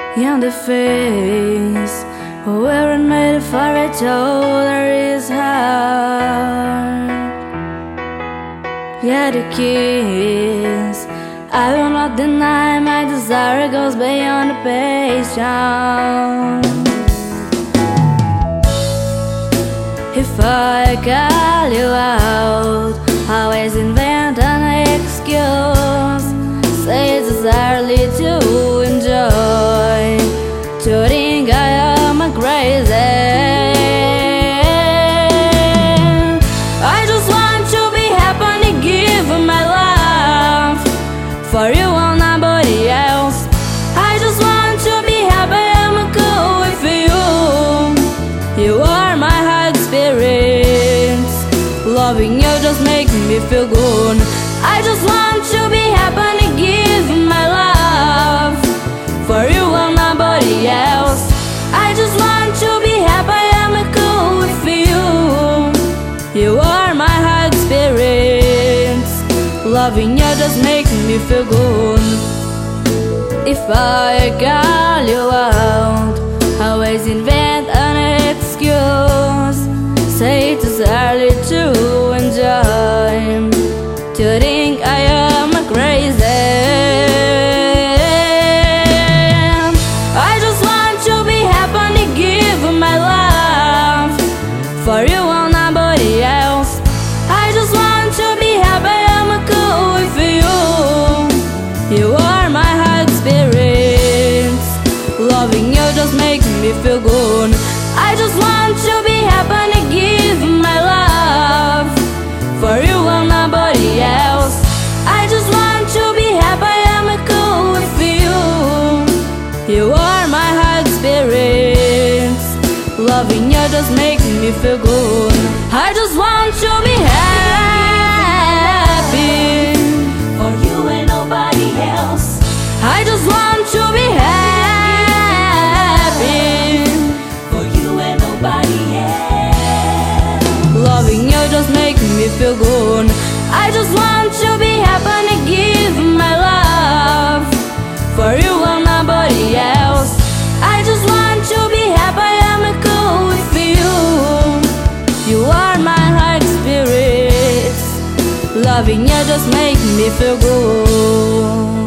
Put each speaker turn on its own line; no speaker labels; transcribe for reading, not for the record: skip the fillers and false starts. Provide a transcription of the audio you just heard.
in the face. We weren't made for each other, it's hard. Yeah, the kiss, I will not deny my desire goes beyond the patience. If I call you out, always invent an excuse. Say it's early to enjoy, to think I am crazy. I just want to be happy and give my life for you and nobody else. I just want to be happy, I'm cool with you. You are my high experience. Loving you just makes me feel good. I just want to be happy and give my love for you and nobody else. I just want to be happy, I'm cool with you. You are my high experience. Loving you just makes me feel good. If I call you out, always invent an excuse. Say it is early to enjoy, to think I am crazy. I just want to be happy and give my love for you and nobody else. I just want to be happy, I'm cool with you. You are my high experience. Loving you just makes me feel good. I just want to be happy and give my love for you and nobody else. I just want to be happy, I'm cool with you. You are my high experience. Loving you just makes me feel good. I just want to be happy
for you and nobody else.
I just want to be happy
for you and nobody else.
Loving you just makes me feel good. I just want to be happy and give my love for you and nobody else. I just want to be happy, I'm cool with you. You are my high experience. Loving you just makes me feel good.